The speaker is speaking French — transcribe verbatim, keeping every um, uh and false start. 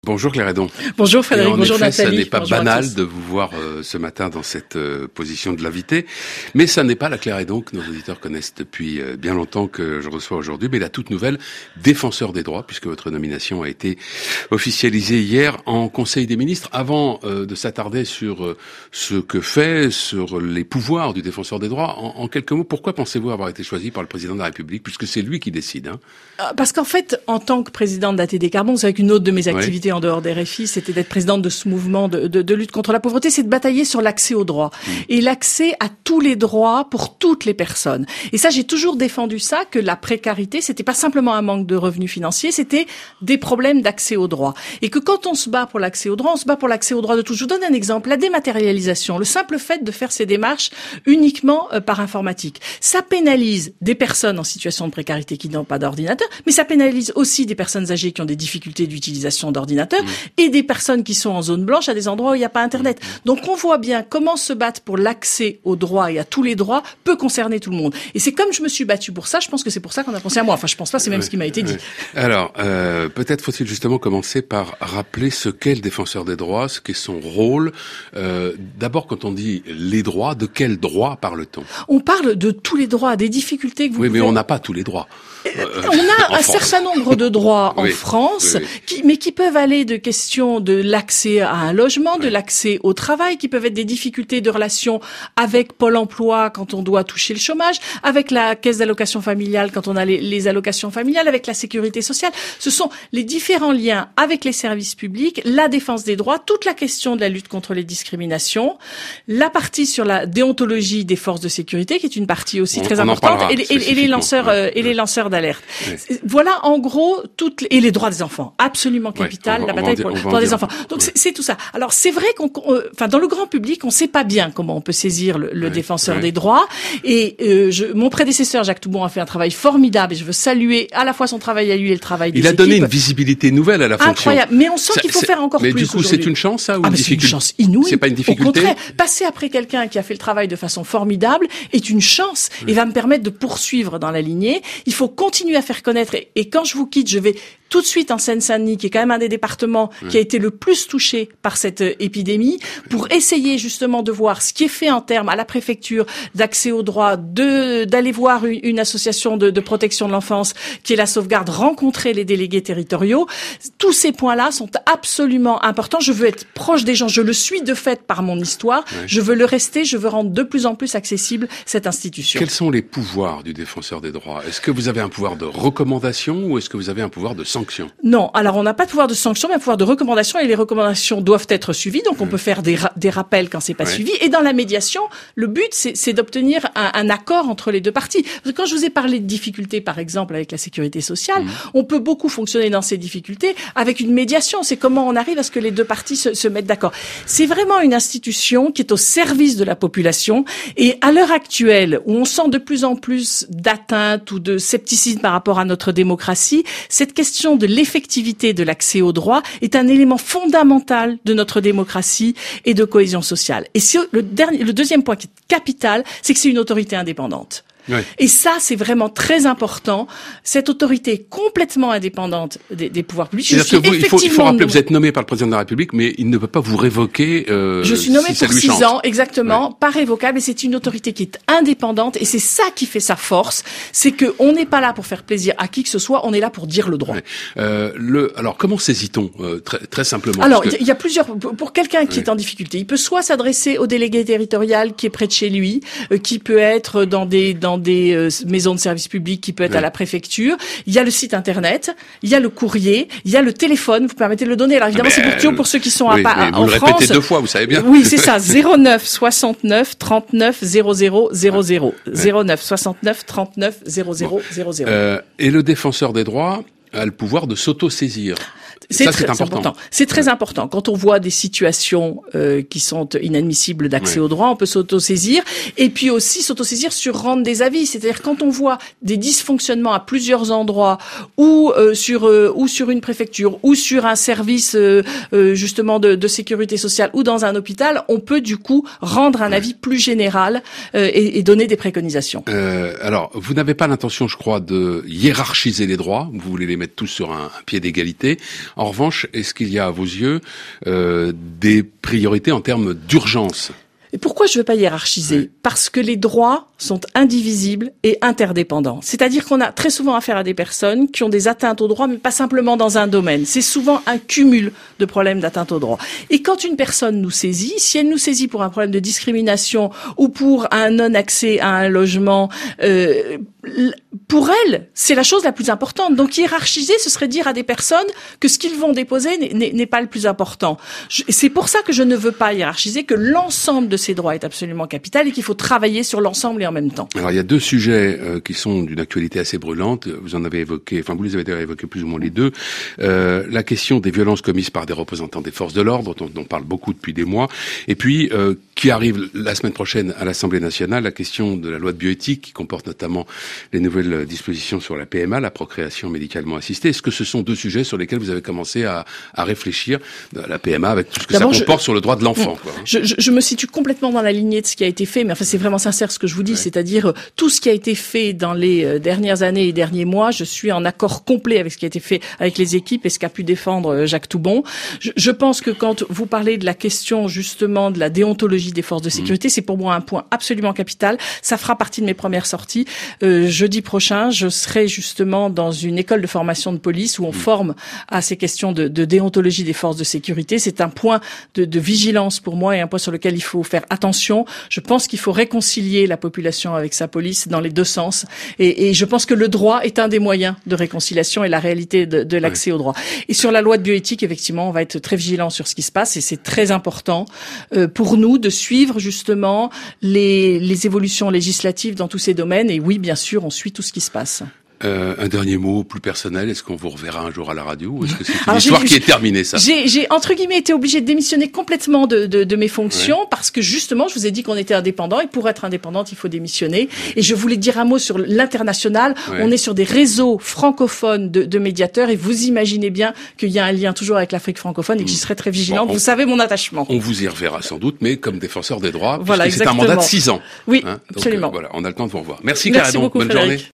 Bonjour Claire Hédon. Bonjour Frédéric, bonjour effet, Nathalie. Ça n'est pas bonjour banal de vous voir euh, ce matin dans cette euh, position de l'invité, mais ça n'est pas la Claire Hédon que nos auditeurs connaissent depuis euh, bien longtemps que je reçois aujourd'hui, mais la toute nouvelle défenseur des droits, puisque votre nomination a été officialisée hier en Conseil des ministres. Avant euh, de s'attarder sur euh, ce que fait, sur les pouvoirs du défenseur des droits, en, en quelques mots, pourquoi pensez-vous avoir été choisi par le président de la République, puisque c'est lui qui décide, hein? Parce qu'en fait, en tant que présidente d'A T D Carbone, c'est qu'une autre de mes activités oui. en dehors des R F I, c'était d'être présidente de ce mouvement de, de, de lutte contre la pauvreté, c'est de batailler sur l'accès aux droits. Mmh. Et l'accès à tous les droits pour toutes les personnes. Et ça, j'ai toujours défendu ça, que la précarité, c'était pas simplement un manque de revenus financiers, c'était des problèmes d'accès aux droits. Et que quand on se bat pour l'accès aux droits, on se bat pour l'accès aux droits de tous. Je vous donne un exemple, la dématérialisation, le simple fait de faire ces démarches uniquement euh, par informatique. Ça pénalise des personnes en situation de précarité qui n'ont pas d'ordinateur, mais ça pénalise aussi des personnes âgées qui ont des difficultés d'utilisation d'ordinateur mmh. et des personnes qui sont en zone blanche à des endroits où il n'y a pas Internet. Donc on voit bien comment se battre pour l'accès aux droits et à tous les droits peut concerner tout le monde. Et c'est comme je me suis battue pour ça, je pense que c'est pour ça qu'on a pensé à moi. Enfin, je pense pas, c'est même oui, ce qui m'a été dit. Oui. Alors, euh, peut-être faut-il justement commencer par rappeler ce qu'est le défenseur des droits, ce qu'est son rôle. Euh, d'abord, quand on dit les droits, de quels droits parle-t-on? On parle de tous les droits, des difficultés que vous Oui, pouvez... mais on n'a pas tous les droits. Euh, on a un France. certain nombre de droits en oui, France, oui, oui. Qui, mais qui peuvent aller de questions de l'accès à un logement, oui. de l'accès au travail, qui peuvent être des difficultés de relation avec Pôle emploi quand on doit toucher le chômage, avec la caisse d'allocation familiale quand on a les, les allocations familiales, avec la sécurité sociale. Ce sont les différents liens avec les services publics, la défense des droits, toute la question de la lutte contre les discriminations, la partie sur la déontologie des forces de sécurité, qui est une partie aussi on, très on importante, et, et, et les lanceurs, ouais. euh, et les lanceurs d'alerte. Oui. Voilà en gros toutes les, et les droits des enfants, absolument capital, ouais, la bataille pour les droits des enfants. Donc ouais. c'est tout ça. Alors c'est vrai qu'on, enfin dans le grand public, on sait pas bien comment on peut saisir le, le ouais. défenseur ouais. des droits. Et euh, je, mon prédécesseur Jacques Toubon a fait un travail formidable et je veux saluer à la fois son travail à lui et le travail des équipes. Il a donné une visibilité nouvelle à la fonction. Incroyable. Mais on sent qu'il faut faire encore mais plus. Mais du coup, c'est une chance ça ou ah, une difficulté? C'est une chance inouïe. C'est pas une difficulté. Au contraire, passer après quelqu'un qui a fait le travail de façon formidable est une chance ouais. et va me permettre de poursuivre dans la lignée. Il faut continuer à faire connaître. Et, et quand je vous quitte, je vais tout de suite en Seine-Saint-Denis, qui est quand même un des départements ouais. qui a été le plus touché par cette euh, épidémie, pour essayer justement de voir ce qui est fait en termes à la préfecture d'accès aux droits, de d'aller voir une, une association de, de protection de l'enfance qui est la Sauvegarde, rencontrer les délégués territoriaux. Tous ces points-là sont absolument importants. Je veux être proche des gens. Je le suis de fait par mon histoire. Ouais. Je veux le rester. Je veux rendre de plus en plus accessible cette institution. Quels sont les pouvoirs du défenseur des droits? Est-ce que vous avez un pouvoir de recommandation ou est-ce que vous avez un pouvoir de sanction? Non, alors on n'a pas de pouvoir de sanction, mais un pouvoir de recommandation, et les recommandations doivent être suivies, donc on mmh. peut faire des, ra- des rappels quand c'est pas ouais. suivi. Et dans la médiation, le but, c'est, c'est d'obtenir un, un accord entre les deux parties. Parce que quand je vous ai parlé de difficultés, par exemple, avec la sécurité sociale, mmh. on peut beaucoup fonctionner dans ces difficultés avec une médiation. C'est comment on arrive à ce que les deux parties se, se mettent d'accord. C'est vraiment une institution qui est au service de la population, et à l'heure actuelle, où on sent de plus en plus d'atteintes ou de scepticisme par rapport à notre démocratie, cette question de l'effectivité de l'accès aux droits est un élément fondamental de notre démocratie et de cohésion sociale. Et le dernier, le deuxième point qui est capital, c'est que c'est une autorité indépendante. Oui. Et ça, c'est vraiment très important. Cette autorité est complètement indépendante des, des pouvoirs publics. Je suis que vous, il, faut, il faut rappeler, vous êtes nommé par le président de la République, mais il ne peut pas vous révoquer. Euh, je suis nommé si pour six chante. ans, exactement, ouais. pas révocable. Et c'est une autorité qui est indépendante. Et c'est ça qui fait sa force, c'est que on n'est pas là pour faire plaisir à qui que ce soit. On est là pour dire le droit. Ouais. Euh, le, alors, comment saisit-on euh, très, très simplement? Alors, il que... y a plusieurs. Pour quelqu'un qui ouais. est en difficulté, il peut soit s'adresser au délégué territorial qui est près de chez lui, euh, qui peut être dans des dans des euh, maison de service public, qui peut être ouais. à la préfecture. Il y a le site internet, il y a le courrier, il y a le téléphone. Vous permettez de le donner. Alors évidemment, mais c'est pour, pour ceux qui sont oui, à, à, vous en le France. Répétez deux fois, vous savez bien. Oui, c'est ça. zéro neuf soixante-neuf trente-neuf zéro zéro zéro zéro. Ouais. zéro neuf soixante-neuf trente-neuf zéro zéro zéro zéro. Euh, et le défenseur des droits a le pouvoir de s'auto-saisir. C'est ça, très c'est important. important. C'est très ouais. important. Quand on voit des situations euh, qui sont inadmissibles d'accès ouais. aux droits, on peut s'autosaisir. Et puis aussi s'autosaisir sur rendre des avis. C'est-à-dire quand on voit des dysfonctionnements à plusieurs endroits, ou euh, sur euh, ou sur une préfecture, ou sur un service euh, euh, justement de, de sécurité sociale, ou dans un hôpital, on peut du coup rendre un ouais. avis plus général euh, et, et donner des préconisations. Euh, alors, vous n'avez pas l'intention, je crois, de hiérarchiser les droits. Vous voulez les mettre tous sur un, un pied d'égalité. En revanche, est-ce qu'il y a à vos yeux euh, des priorités en termes d'urgence ? Et pourquoi je veux pas hiérarchiser ? Oui. Parce que les droits sont indivisibles et interdépendants. C'est-à-dire qu'on a très souvent affaire à des personnes qui ont des atteintes aux droits, mais pas simplement dans un domaine. C'est souvent un cumul de problèmes d'atteinte aux droits. Et quand une personne nous saisit, si elle nous saisit pour un problème de discrimination ou pour un non-accès à un logement, euh, pour elle, c'est la chose la plus importante. Donc hiérarchiser, ce serait dire à des personnes que ce qu'ils vont déposer n'est, n'est pas le plus important. Je, c'est pour ça que je ne veux pas hiérarchiser, que l'ensemble de ces droits est absolument capital et qu'il faut travailler sur l'ensemble et en même temps. Alors il y a deux sujets euh, qui sont d'une actualité assez brûlante. Vous en avez évoqué, enfin vous les avez évoqués plus ou moins les deux. Euh, la question des violences commises par des représentants des forces de l'ordre, dont on parle beaucoup depuis des mois, et puis euh, qui arrive la semaine prochaine à l'Assemblée nationale, la question de la loi de bioéthique qui comporte notamment les nouvelles dispositions sur la P M A, la procréation médicalement assistée. Est-ce que ce sont deux sujets sur lesquels vous avez commencé à, à réfléchir, la P M A avec tout ce que D'abord, ça comporte je, sur le droit de l'enfant, quoi. Je, je, je me situe complètement dans la lignée de ce qui a été fait, mais enfin c'est vraiment sincère ce que je vous dis, ouais. C'est-à-dire tout ce qui a été fait dans les dernières années et derniers mois, je suis en accord complet avec ce qui a été fait avec les équipes et ce qu'a pu défendre Jacques Toubon. Je, je pense que quand vous parlez de la question justement de la déontologie des forces de sécurité, mmh. c'est pour moi un point absolument capital. Ça fera partie de mes premières sorties. Euh, jeudi prochain, je serai justement dans une école de formation de police où on mmh. forme à ces questions de, de déontologie des forces de sécurité. C'est un point de, de vigilance pour moi et un point sur lequel il faut faire attention. Je pense qu'il faut réconcilier la population avec sa police dans les deux sens. Et, et je pense que le droit est un des moyens de réconciliation et la réalité de, de l'accès ouais. au droit. Et sur la loi de bioéthique, effectivement, on va être très vigilant sur ce qui se passe et c'est très important euh, pour nous de suivre justement les, les évolutions législatives dans tous ces domaines. Et oui, bien sûr, on suit tout ce qui se passe. Euh, un dernier mot plus personnel, est-ce qu'on vous reverra un jour à la radio ou est-ce que c'est une Alors, histoire qui est terminée, ça? J'ai, j'ai, entre guillemets, été obligée de démissionner complètement de, de, de mes fonctions ouais. parce que justement, je vous ai dit qu'on était indépendant et pour être indépendante, il faut démissionner. Ouais. Et je voulais dire un mot sur l'international. Ouais. On est sur des réseaux francophones de, de médiateurs et vous imaginez bien qu'il y a un lien toujours avec l'Afrique francophone et que j'y serai très vigilante. Bon, on, vous savez mon attachement. On vous y reverra sans doute, mais comme défenseur des droits, voilà, puisque c'est un mandat de six ans. Oui, hein, donc, absolument. Euh, voilà, on a le temps de vous revoir. Merci, Merci Caradon. beaucoup, Bonne Frédéric. journée.